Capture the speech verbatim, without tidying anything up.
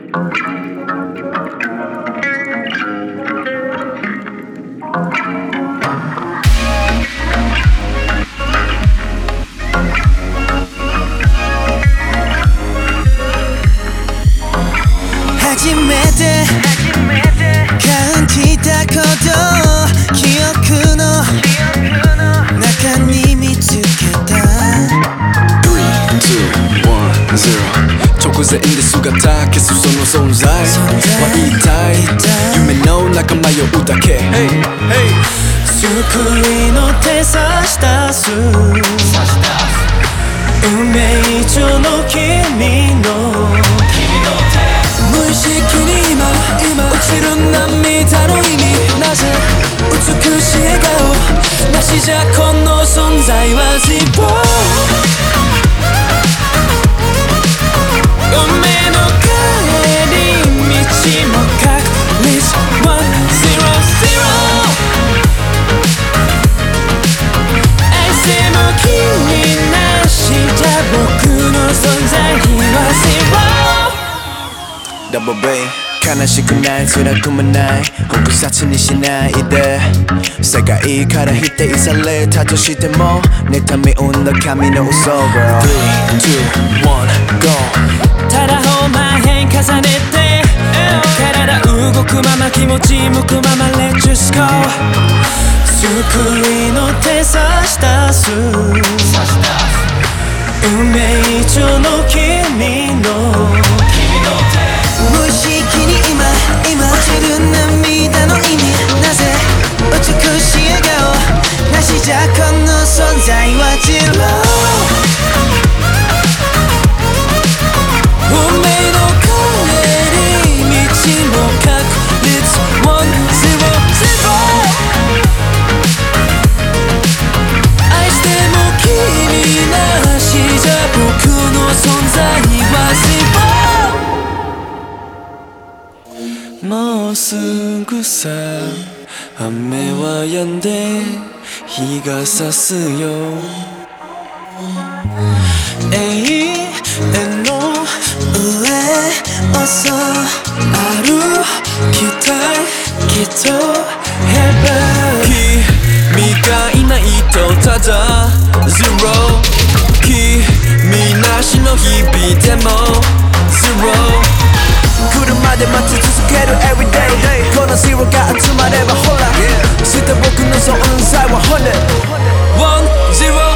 初めて感じたこと記憶の中に見つけたスリー、ツー、ワン、ゼロ 直前で姿消すその存在は言いたい夢の中迷うだけ、hey, hey 救いの手差し出す運命以上の君の無意識に今落ちる涙の意味なぜ美しい笑顔なしじゃこの存在はゼロ運命の帰り道も確率ワンゼロゼロ愛しても君なしじゃ僕の存在はゼロダブルベイ悲しくない辛くもない複雑にしないで世界から否定されたとしても妬み生んだ神の嘘 Girl スリー、ツー、ワン、ゴーただ方前変重ねて体動くまま気持ち向くまま Let's just go 救いの手差し出す運命以上の君の無意識に今今落ちる涙の意味なぜ美しい笑顔なしじゃこの存在はゼロ運命の帰り道も確率ワンゼロゼロ愛しても君なしじゃ僕の存在はゼロもうすぐさ雨は止んで日が差すよ永遠の上をそう歩きたいきっと Heaven 君がいないとただ Zero 君なしの日々でも Zero車で待ち続ける Everyday この Zero が集まればほら、yeah. して僕の存在は Hundred One Zero